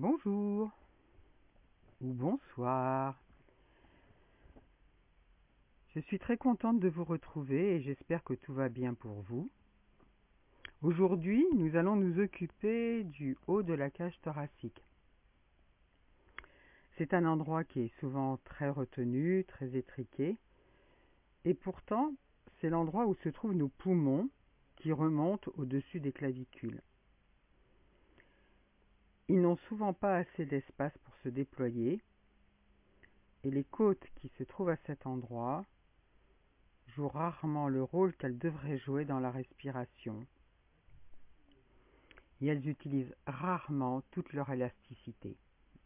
Bonjour ou bonsoir. Je suis très contente de vous retrouver et j'espère que tout va bien pour vous. Aujourd'hui, nous allons nous occuper du haut de la cage thoracique. C'est un endroit qui est souvent très retenu, très étriqué, et pourtant, c'est l'endroit où se trouvent nos poumons qui remontent au-dessus des clavicules. Ils n'ont souvent pas assez d'espace pour se déployer, et les côtes qui se trouvent à cet endroit jouent rarement le rôle qu'elles devraient jouer dans la respiration, et elles utilisent rarement toute leur élasticité.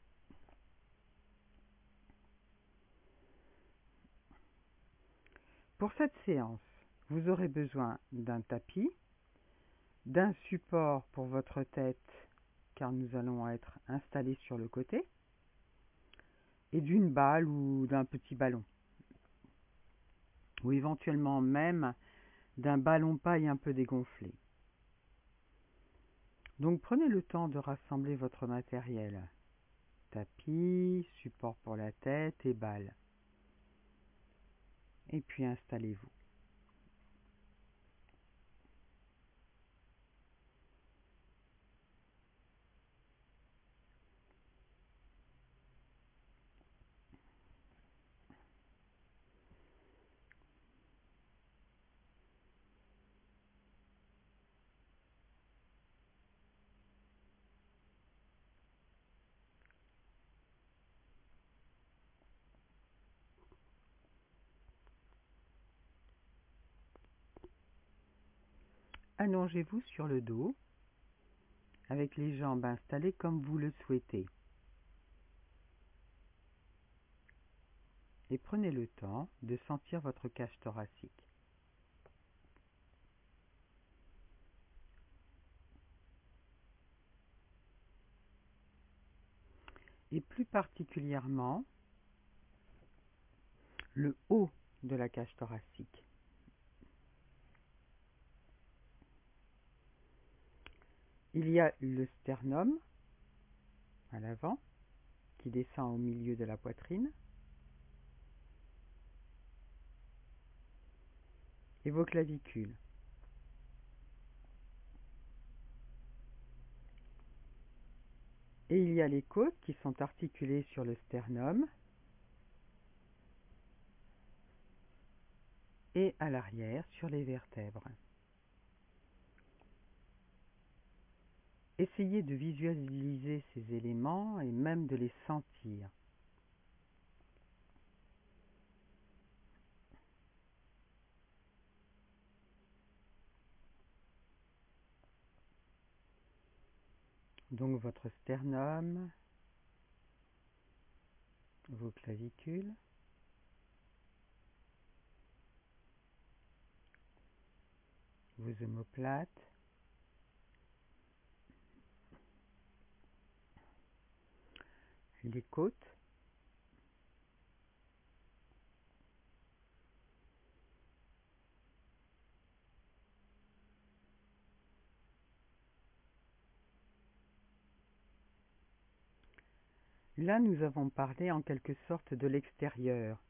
Pour cette séance, vous aurez besoin d'un tapis, d'un support pour votre tête, car nous allons être installés sur le côté, et d'une balle ou d'un petit ballon, ou éventuellement même d'un ballon paille un peu dégonflé. Donc prenez le temps de rassembler votre matériel, tapis, support pour la tête et balle. Et puis installez-vous. Allongez-vous sur le dos, avec les jambes installées comme vous le souhaitez. Et prenez le temps de sentir votre cage thoracique. Et plus particulièrement, le haut de la cage thoracique. Il y a le sternum à l'avant qui descend au milieu de la poitrine et vos clavicules. Et il y a les côtes qui sont articulées sur le sternum et à l'arrière sur les vertèbres. Essayez de visualiser ces éléments et même de les sentir. Donc votre sternum, vos clavicules, vos omoplates, les côtes, là, nous avons parlé en quelque sorte de l'extérieur,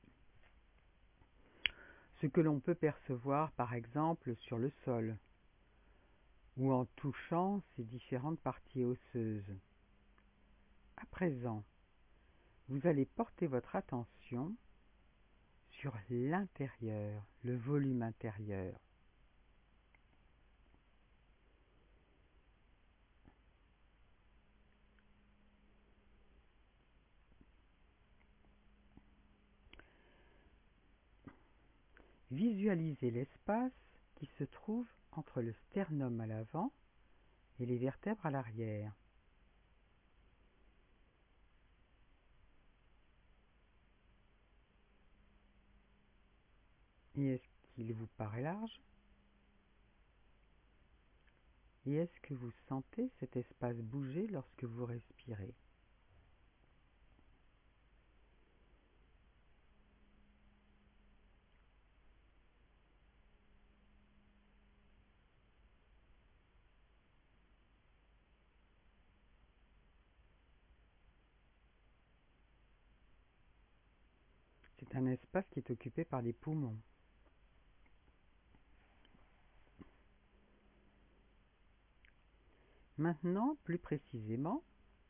ce que l'on peut percevoir par exemple sur le sol ou en touchant ces différentes parties osseuses. À présent, vous allez porter votre attention sur l'intérieur, le volume intérieur. Visualisez l'espace qui se trouve entre le sternum à l'avant et les vertèbres à l'arrière. Et est-ce qu'il vous paraît large? Et est-ce que vous sentez cet espace bouger lorsque vous respirez? un espace qui est occupé par les poumons. Maintenant, plus précisément,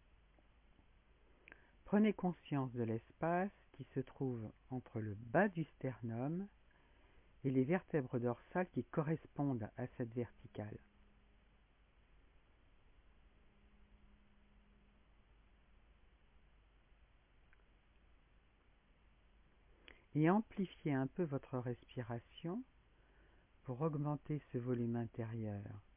prenez conscience de l'espace qui se trouve entre le bas du sternum et les vertèbres dorsales qui correspondent à cette verticale. Et amplifiez un peu votre respiration pour augmenter ce volume intérieur.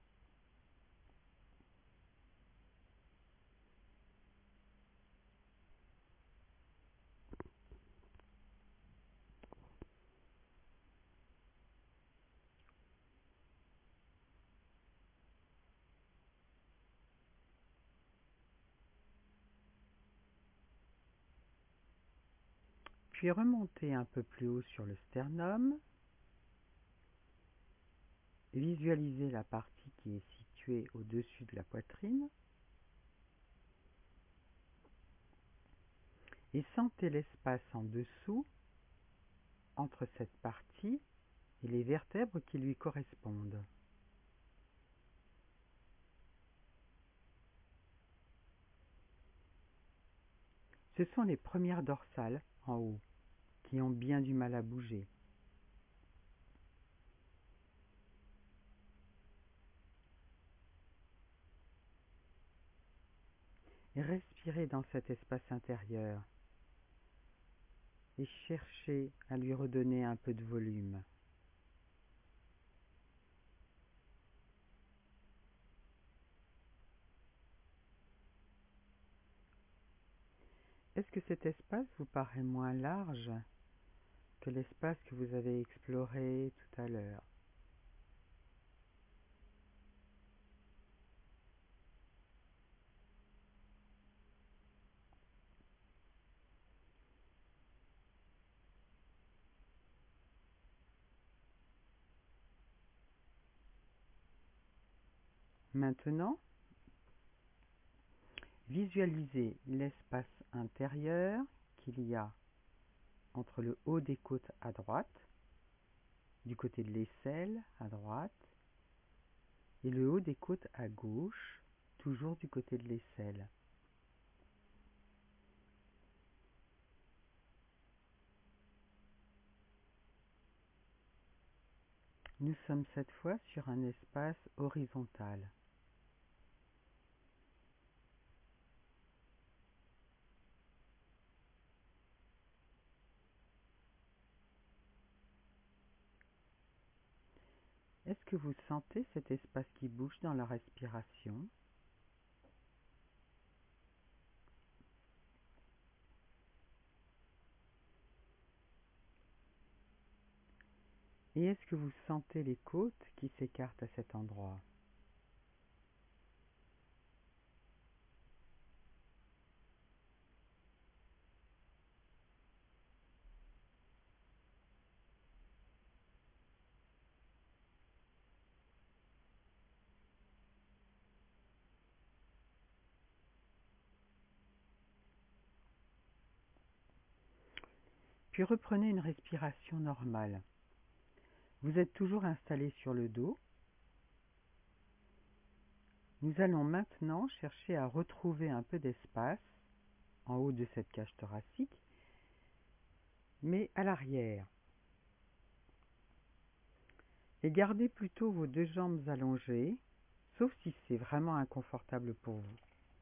Puis remontez un peu plus haut sur le sternum. Visualisez la partie qui est située au-dessus de la poitrine. Et sentez l'espace en dessous, entre cette partie et les vertèbres qui lui correspondent. Ce sont les premières dorsales en haut qui ont bien du mal à bouger. Et respirez dans cet espace intérieur et cherchez à lui redonner un peu de volume. Est-ce que cet espace vous paraît moins large que l'espace que vous avez exploré tout à l'heure? Maintenant, visualisez l'espace intérieur qu'il y a entre le haut des côtes à droite, du côté de l'aisselle à droite, et le haut des côtes à gauche, toujours du côté de l'aisselle. Nous sommes cette fois sur un espace horizontal. Est-ce que vous sentez cet espace qui bouge dans la respiration? Et est-ce que vous sentez les côtes qui s'écartent à cet endroit? Puis reprenez une respiration normale. Vous êtes toujours installé sur le dos. Nous allons maintenant chercher à retrouver un peu d'espace en haut de cette cage thoracique, mais à l'arrière. Et gardez plutôt vos deux jambes allongées, sauf si c'est vraiment inconfortable pour vous.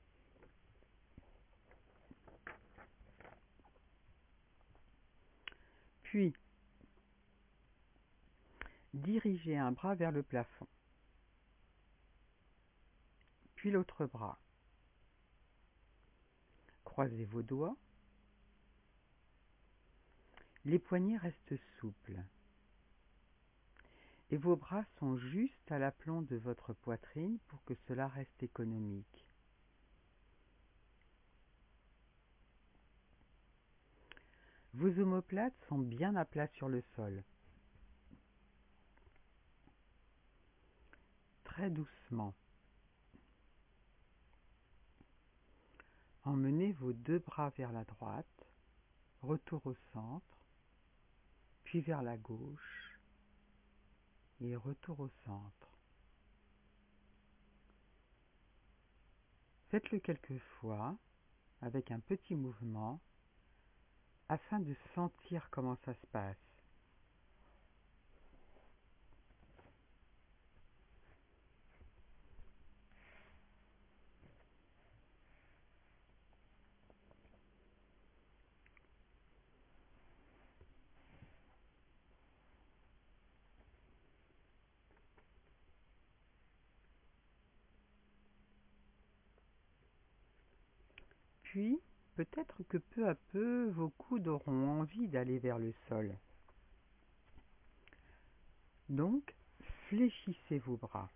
Puis, dirigez un bras vers le plafond, puis l'autre bras. Croisez vos doigts. Les poignets restent souples. Et vos bras sont juste à l'aplomb de votre poitrine pour que cela reste économique. Vos omoplates sont bien à plat sur le sol. Très doucement. Emmenez vos deux bras vers la droite, retour au centre, puis vers la gauche et retour au centre. Faites-le quelques fois avec un petit mouvement afin de sentir comment ça se passe. Puis, peut-être que peu à peu, vos coudes auront envie d'aller vers le sol. Donc, fléchissez vos bras.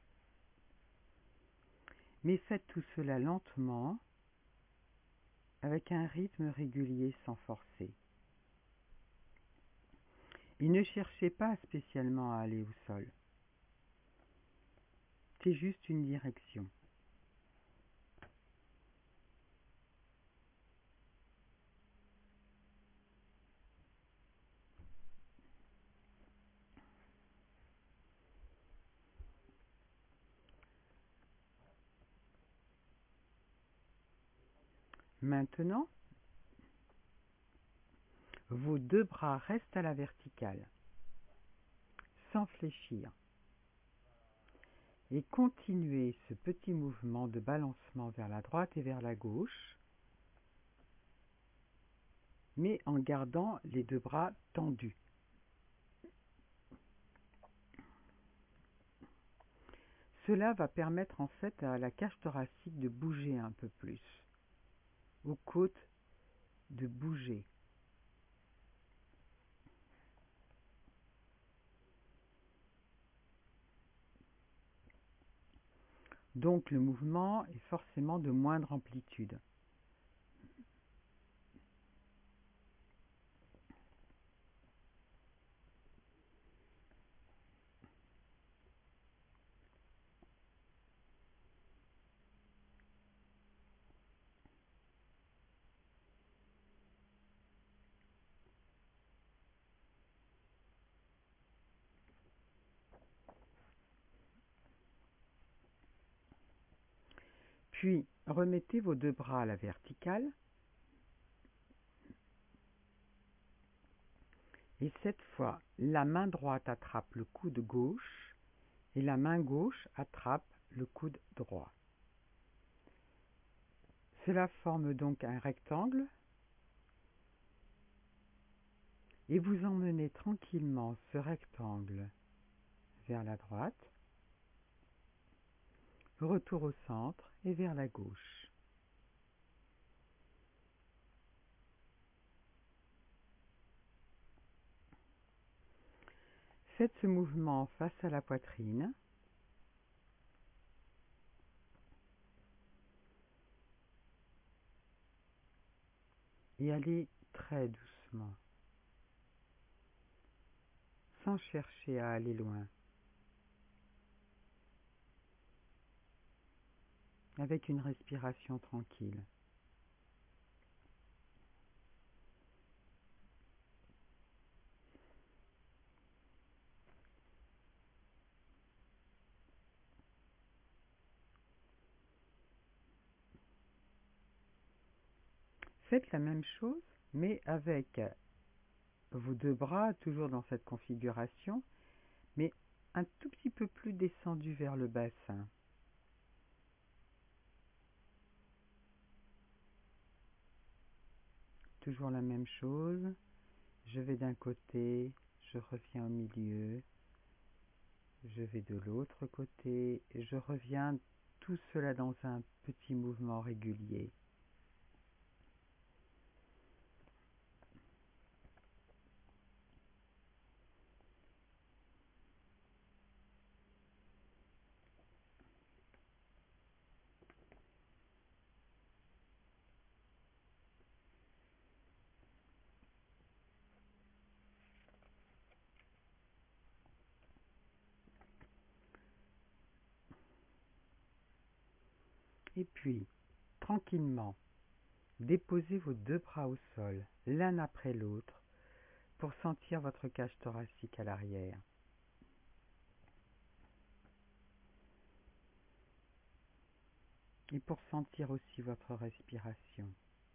Mais faites tout cela lentement, avec un rythme régulier sans forcer. Et ne cherchez pas spécialement à aller au sol. C'est juste une direction. Maintenant, vos deux bras restent à la verticale, sans fléchir. Et continuez ce petit mouvement de balancement vers la droite et vers la gauche, mais en gardant les deux bras tendus. Cela va permettre en fait à la cage thoracique de bouger un peu plus, aux côtes de bouger. Donc le mouvement est forcément de moindre amplitude. Puis remettez vos deux bras à la verticale et cette fois la main droite attrape le coude gauche et la main gauche attrape le coude droit. Cela forme donc un rectangle et vous emmenez tranquillement ce rectangle vers la droite, retour au centre et vers la gauche. Faites ce mouvement face à la poitrine. Et allez très doucement, sans chercher à aller loin, avec une respiration tranquille. Faites la même chose, mais avec vos deux bras toujours dans cette configuration, mais un tout petit peu plus descendu vers le bassin. Toujours la même chose, je vais d'un côté, je reviens au milieu, je vais de l'autre côté, et je reviens, tout cela dans un petit mouvement régulier. Et puis, tranquillement, déposez vos deux bras au sol, l'un après l'autre, pour sentir votre cage thoracique à l'arrière. Et pour sentir aussi votre respiration.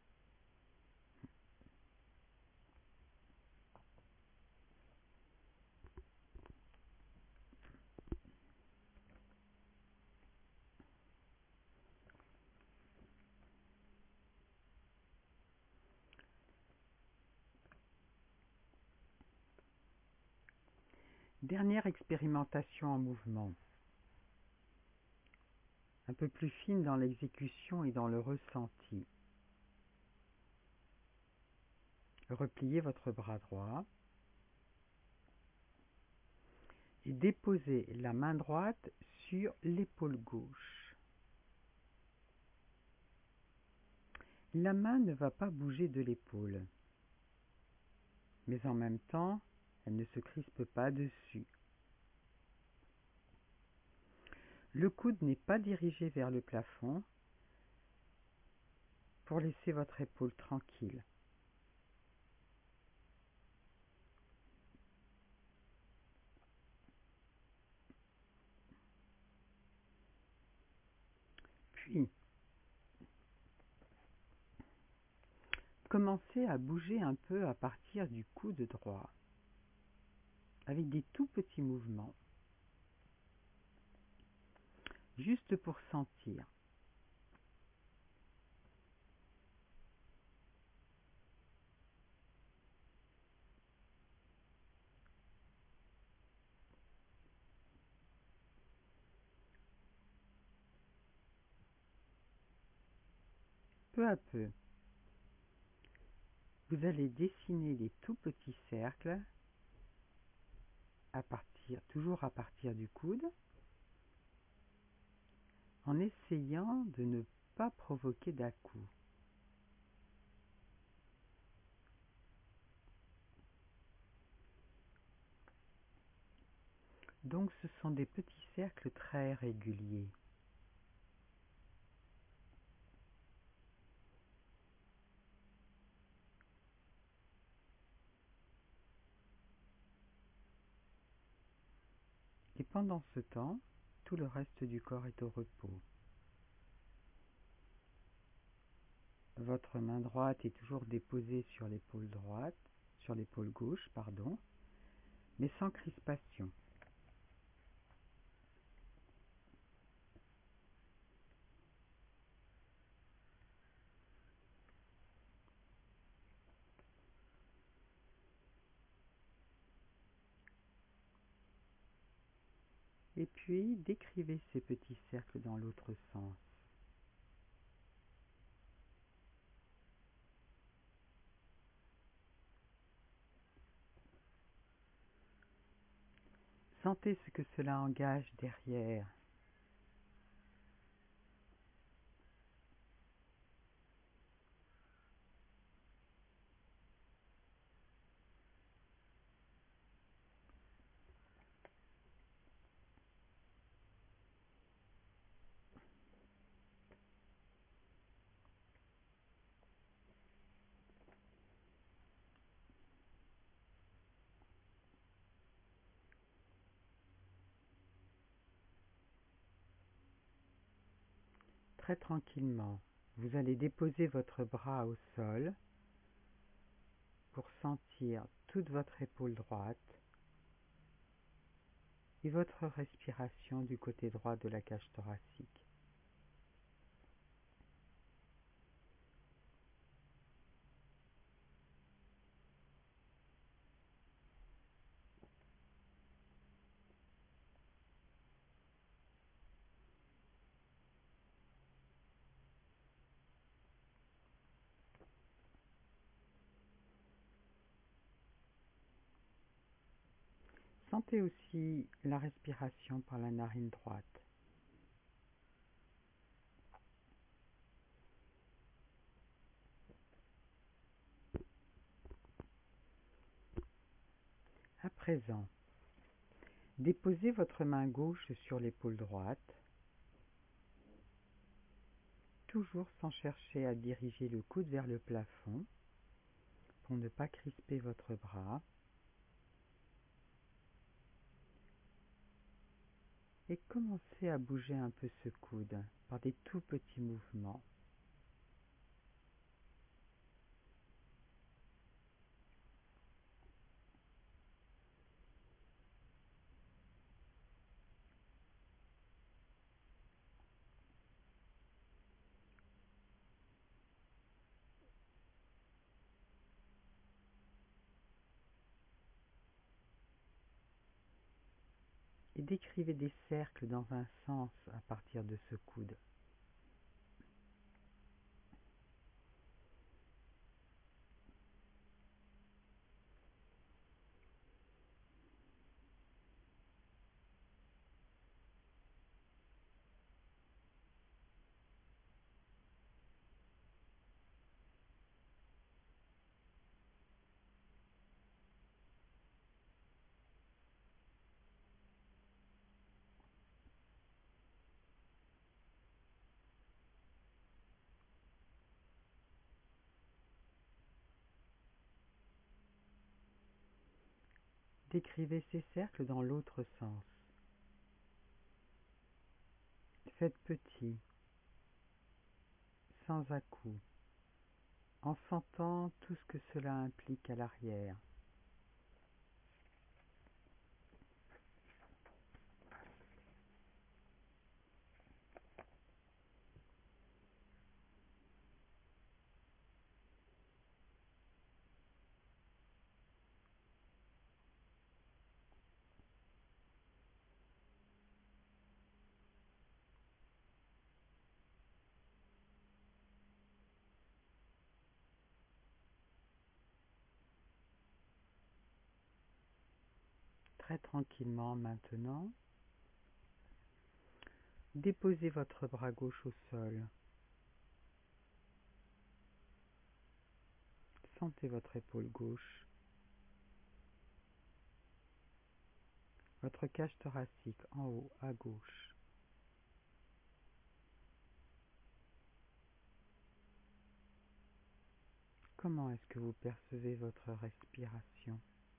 Dernière expérimentation en mouvement. Un peu plus fine dans l'exécution et dans le ressenti. Repliez votre bras droit et déposez la main droite sur l'épaule gauche. La main ne va pas bouger de l'épaule, mais en même temps, elle ne se crispe pas dessus. Le coude n'est pas dirigé vers le plafond pour laisser votre épaule tranquille. Puis, commencez à bouger un peu à partir du coude droit, avec des tout petits mouvements, juste pour sentir. Peu à peu, vous allez dessiner des tout petits cercles toujours à partir du coude, en essayant de ne pas provoquer d'à-coups. Donc ce sont des petits cercles très réguliers. Et pendant ce temps, tout le reste du corps est au repos. Votre main droite est toujours déposée sur l'épaule gauche, mais sans crispation. Et puis, décrivez ces petits cercles dans l'autre sens. Sentez ce que cela engage derrière. Très tranquillement, vous allez déposer votre bras au sol pour sentir toute votre épaule droite et votre respiration du côté droit de la cage thoracique. Sentez aussi la respiration par la narine droite. À présent, déposez votre main gauche sur l'épaule droite, toujours sans chercher à diriger le coude vers le plafond pour ne pas crisper votre bras. Et commencez à bouger un peu ce coude par des tout petits mouvements. Et décrivez des cercles dans un sens à partir de ce coude. Décrivez ces cercles dans l'autre sens. Faites petit, sans à-coups, en sentant tout ce que cela implique à l'arrière. Très tranquillement maintenant, déposez votre bras gauche au sol. Sentez votre épaule gauche, votre cage thoracique en haut à gauche. Comment est-ce que vous percevez votre respiration ?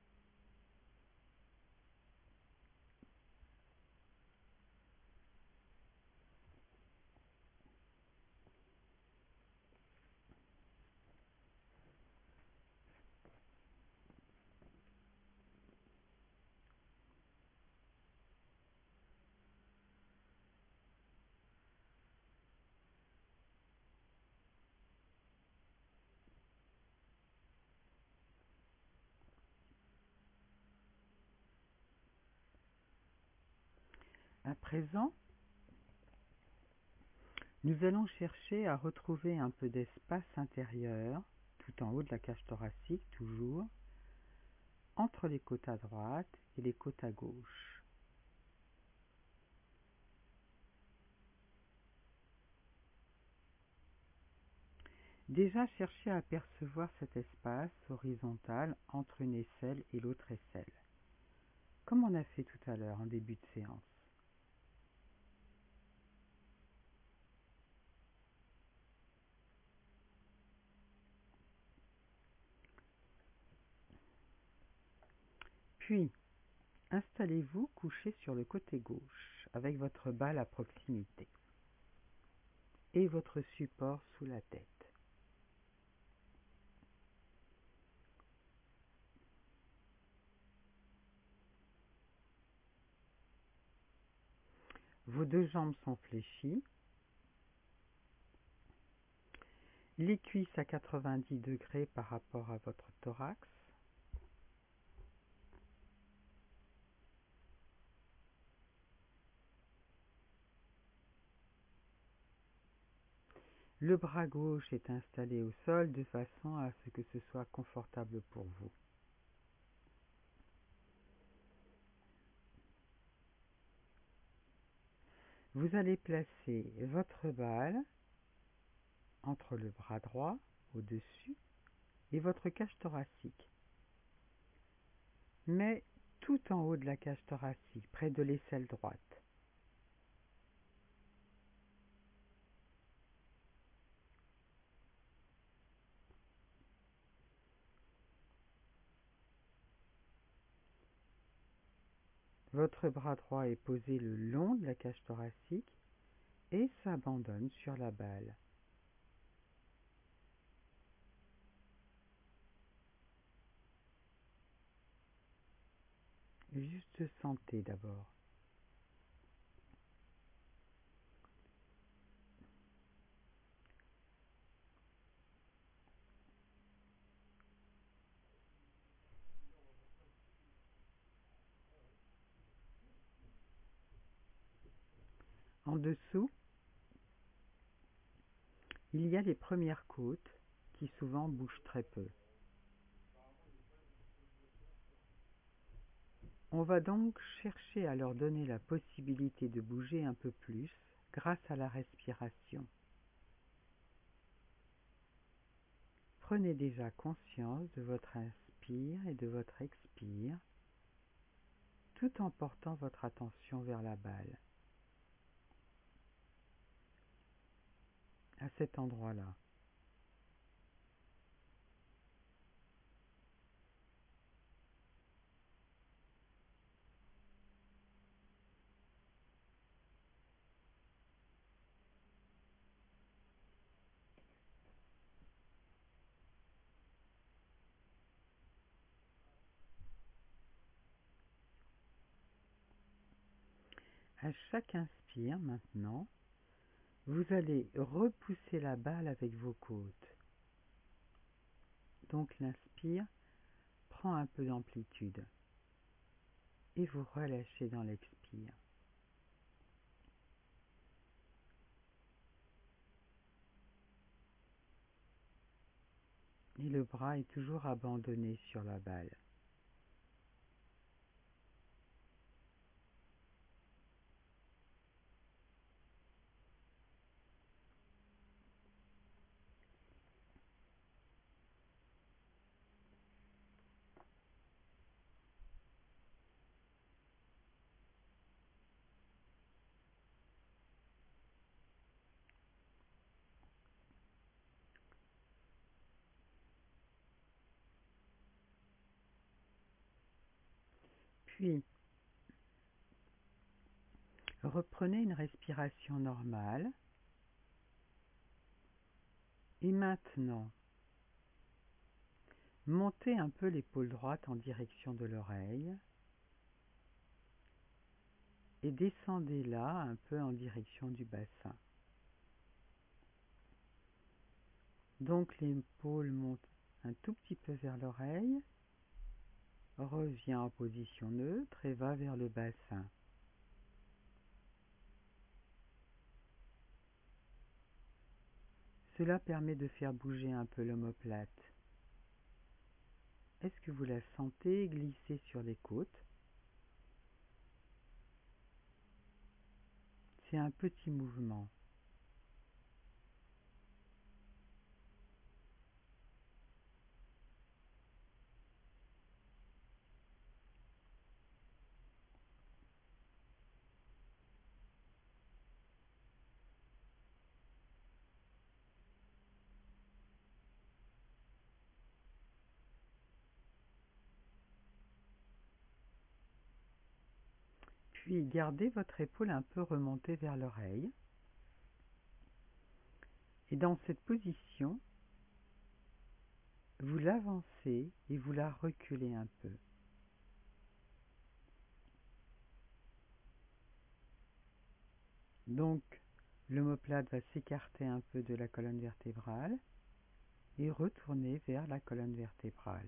À présent, nous allons chercher à retrouver un peu d'espace intérieur, tout en haut de la cage thoracique toujours, entre les côtes à droite et les côtes à gauche. Déjà, cherchez à percevoir cet espace horizontal entre une aisselle et l'autre aisselle, comme on a fait tout à l'heure en début de séance. Puis, installez-vous couché sur le côté gauche, avec votre balle à proximité et votre support sous la tête. Vos deux jambes sont fléchies, les cuisses à 90 degrés par rapport à votre thorax. Le bras gauche est installé au sol de façon à ce que ce soit confortable pour vous. Vous allez placer votre balle entre le bras droit au-dessus et votre cage thoracique, mais tout en haut de la cage thoracique, près de l'aisselle droite. Votre bras droit est posé le long de la cage thoracique et s'abandonne sur la balle. Juste sentez d'abord. En dessous, il y a les premières côtes qui souvent bougent très peu. On va donc chercher à leur donner la possibilité de bouger un peu plus grâce à la respiration. Prenez déjà conscience de votre inspire et de votre expire, tout en portant votre attention vers la balle, à cet endroit-là. À chaque inspire maintenant, vous allez repousser la balle avec vos côtes. Donc l'inspire prend un peu d'amplitude et vous relâchez dans l'expire. Et le bras est toujours abandonné sur la balle. Puis, reprenez une respiration normale. Et maintenant, montez un peu l'épaule droite en direction de l'oreille et descendez-la un peu en direction du bassin. Donc l'épaule monte un tout petit peu vers l'oreille, revient en position neutre et va vers le bassin. Cela permet de faire bouger un peu l'omoplate. Est-ce que vous la sentez glisser sur les côtes? C'est un petit mouvement. Puis gardez votre épaule un peu remontée vers l'oreille. Et dans cette position, vous l'avancez et vous la reculez un peu. Donc, l'omoplate va s'écarter un peu de la colonne vertébrale et retourner vers la colonne vertébrale.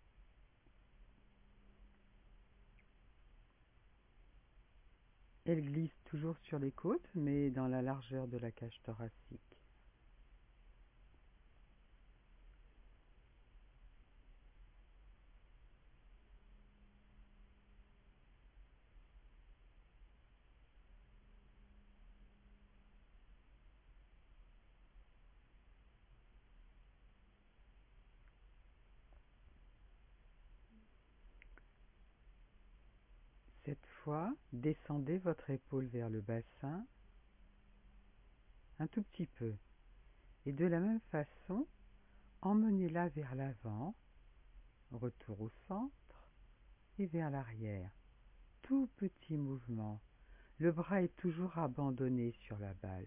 Elle glisse toujours sur les côtes, mais dans la largeur de la cage thoracique. Cette fois, descendez votre épaule vers le bassin, un tout petit peu. Et de la même façon, emmenez-la vers l'avant, retour au centre et vers l'arrière. tout petit mouvement. Le bras est toujours abandonné sur la balle.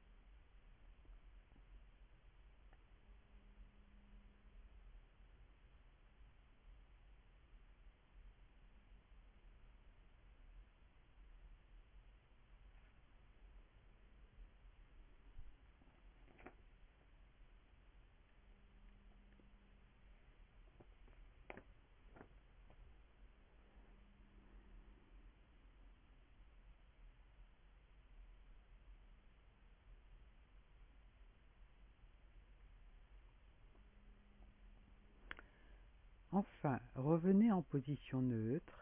Enfin, revenez en position neutre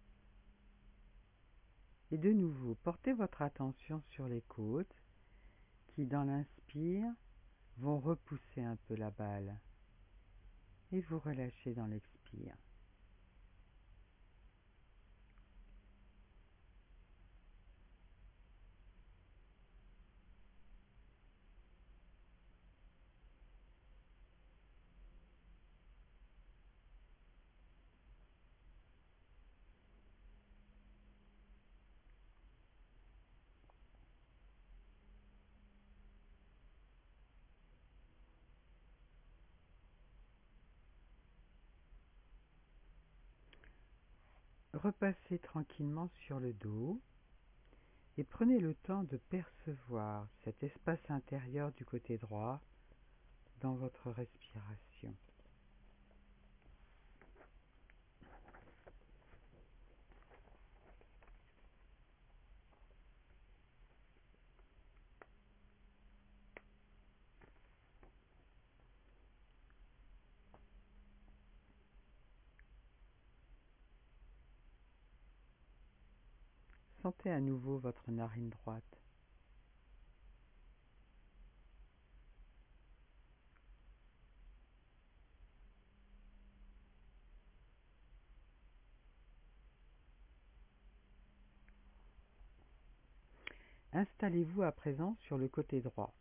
et de nouveau portez votre attention sur les côtes qui, dans l'inspire, vont repousser un peu la balle et vous relâchez dans l'expire. Repassez tranquillement sur le dos et prenez le temps de percevoir cet espace intérieur du côté droit dans votre respiration. Sentez à nouveau votre narine droite. Installez-vous à présent sur le côté droit.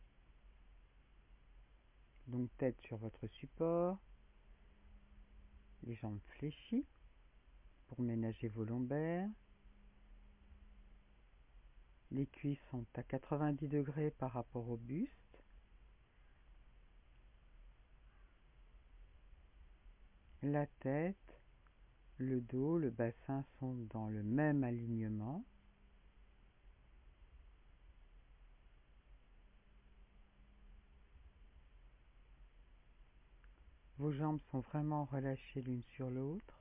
Donc tête sur votre support, les jambes fléchies pour ménager vos lombaires. Les cuisses sont à 90 degrés par rapport au buste. La tête, le dos, le bassin sont dans le même alignement. Vos jambes sont vraiment relâchées l'une sur l'autre.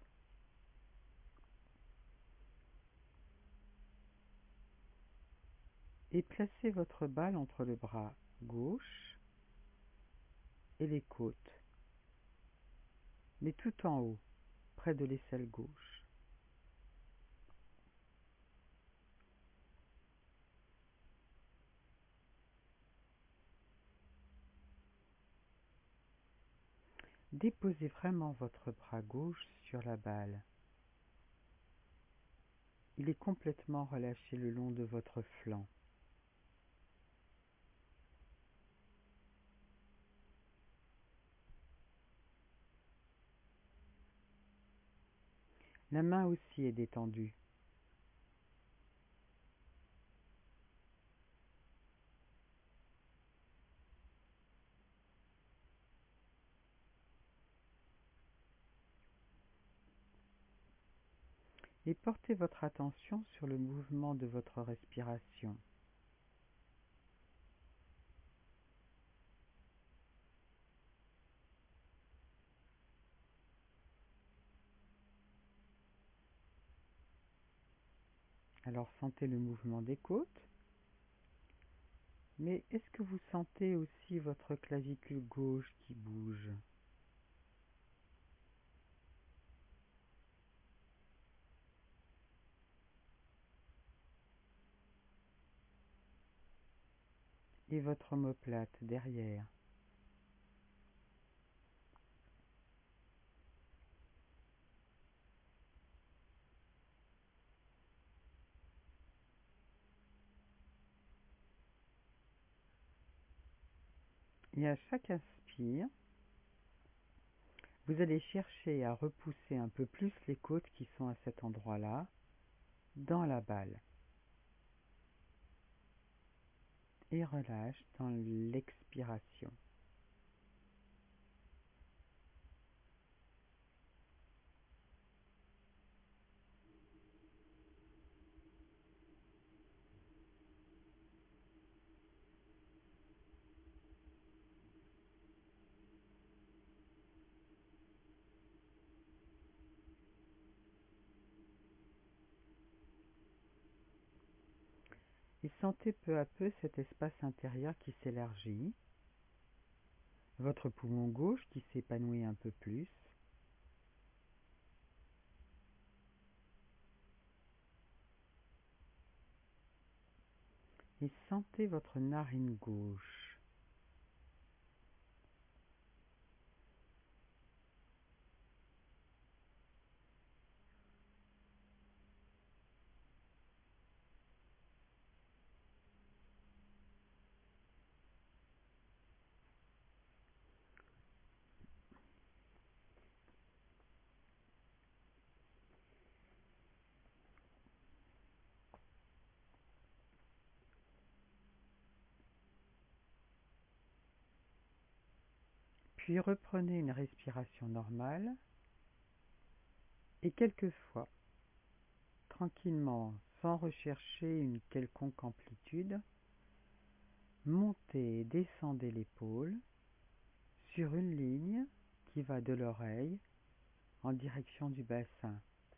Et placez votre balle entre le bras gauche et les côtes, mais tout en haut, près de l'aisselle gauche. Déposez vraiment votre bras gauche sur la balle. Il est complètement relâché le long de votre flanc. La main aussi est détendue. Et portez votre attention sur le mouvement de votre respiration. Alors sentez le mouvement des côtes, mais est-ce que vous sentez aussi votre clavicule gauche qui bouge? Et votre omoplate derrière? Et à chaque inspire, vous allez chercher à repousser un peu plus les côtes qui sont à cet endroit-là dans la balle et relâche dans l'expiration. Et sentez peu à peu cet espace intérieur qui s'élargit, votre poumon gauche qui s'épanouit un peu plus, et sentez votre narine gauche. Puis reprenez une respiration normale et quelquefois, tranquillement, sans rechercher une quelconque amplitude, montez et descendez l'épaule sur une ligne qui va de l'oreille en direction du bassin,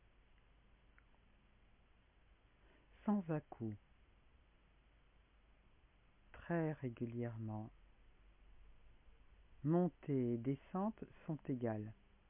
sans à-coups, très régulièrement. Montée et descente sont égales.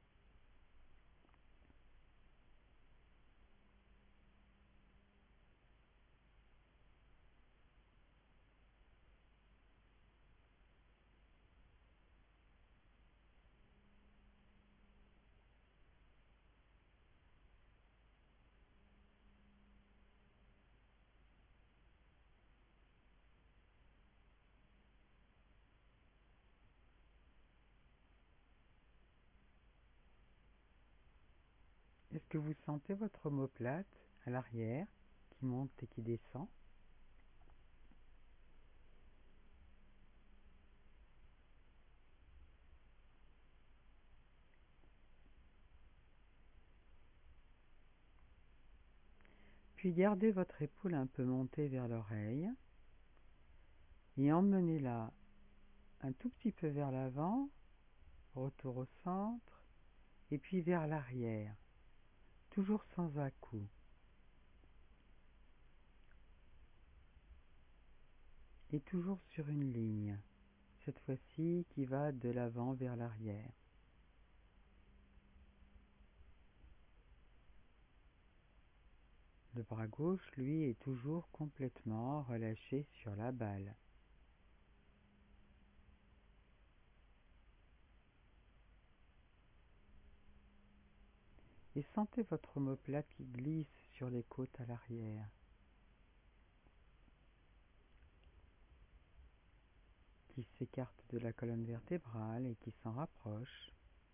Est-ce que vous sentez votre omoplate à l'arrière qui monte et qui descend? Puis gardez votre épaule un peu montée vers l'oreille et emmenez-la un tout petit peu vers l'avant, retour au centre, et puis vers l'arrière, toujours sans à-coups. Et toujours sur une ligne, cette fois-ci qui va de l'avant vers l'arrière. Le bras gauche, lui, est toujours complètement relâché sur la balle. Et sentez votre omoplate qui glisse sur les côtes à l'arrière, qui s'écarte de la colonne vertébrale et qui s'en rapproche.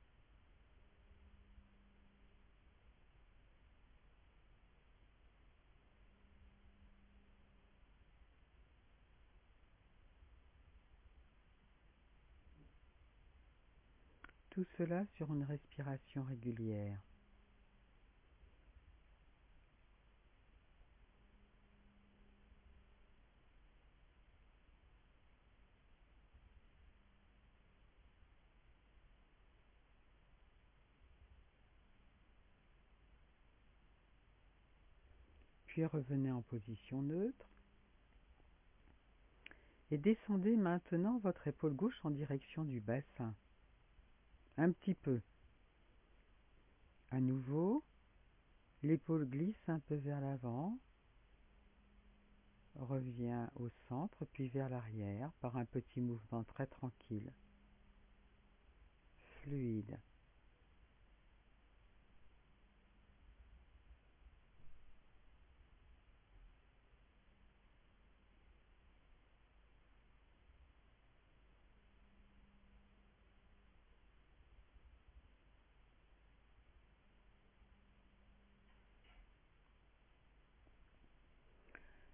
Tout cela sur une respiration régulière. Puis revenez en position neutre et descendez maintenant votre épaule gauche en direction du bassin. Un petit peu. À nouveau, l'épaule glisse un peu vers l'avant, revient au centre puis vers l'arrière par un petit mouvement très tranquille, fluide.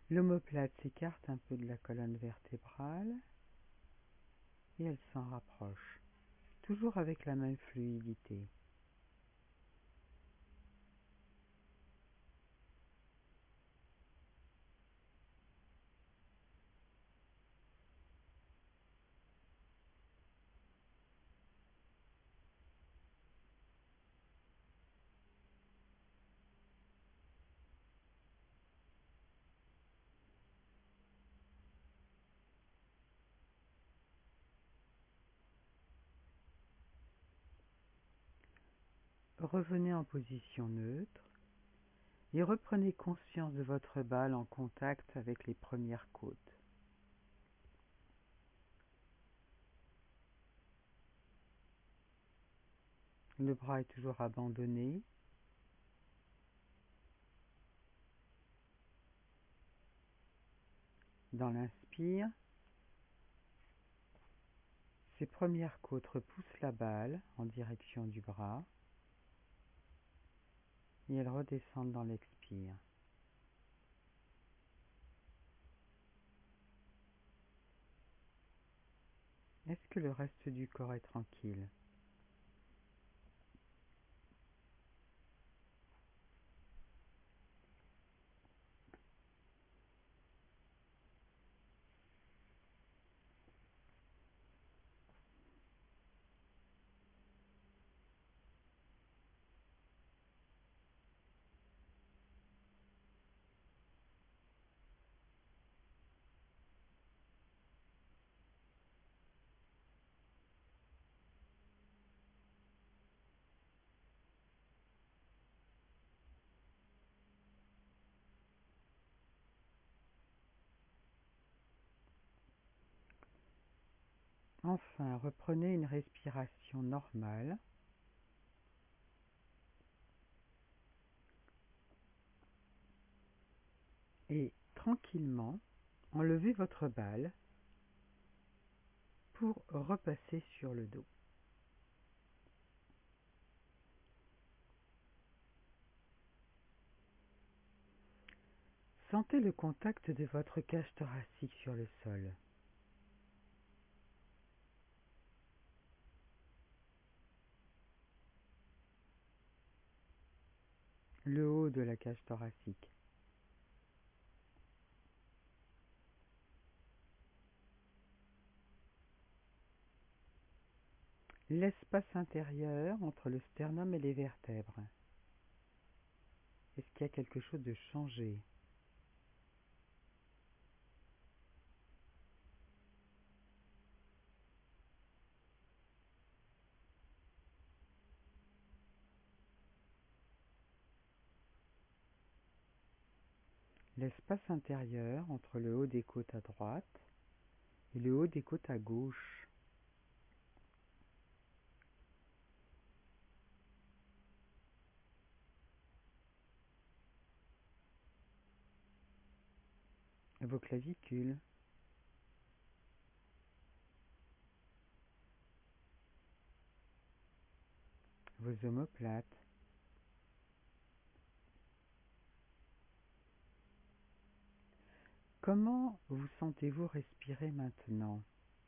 L'omoplate s'écarte un peu de la colonne vertébrale et elle s'en rapproche, toujours avec la même fluidité. Revenez en position neutre et reprenez conscience de votre balle en contact avec les premières côtes. Le bras est toujours abandonné. Dans l'inspire, ces premières côtes repoussent la balle en direction du bras et elles redescendent dans l'expire. Est-ce que le reste du corps est tranquille? Enfin, reprenez une respiration normale. Et tranquillement, enlevez votre balle pour repasser sur le dos. Sentez le contact de votre cage thoracique sur le sol. Le haut de la cage thoracique. L'espace intérieur entre le sternum et les vertèbres. Est-ce qu'il y a quelque chose de changé? L'espace intérieur entre le haut des côtes à droite et le haut des côtes à gauche. Vos clavicules. Vos omoplates. Comment vous sentez-vous respirer maintenant?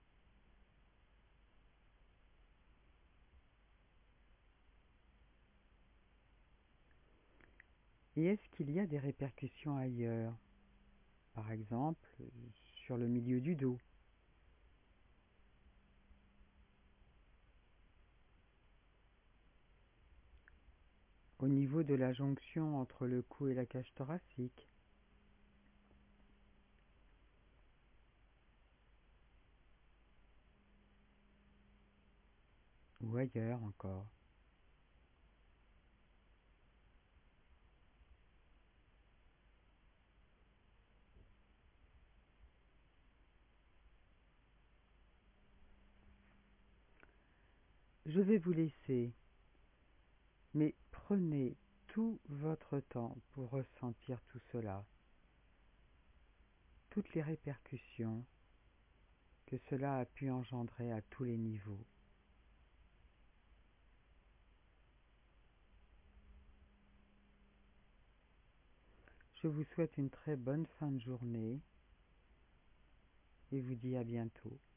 Et est-ce qu'il y a des répercussions ailleurs? Par exemple, sur le milieu du dos. Au niveau de la jonction entre le cou et la cage thoracique. Ou ailleurs encore. Je vais vous laisser, mais prenez tout votre temps pour ressentir tout cela, toutes les répercussions que cela a pu engendrer à tous les niveaux. Je vous souhaite une très bonne fin de journée et vous dis à bientôt.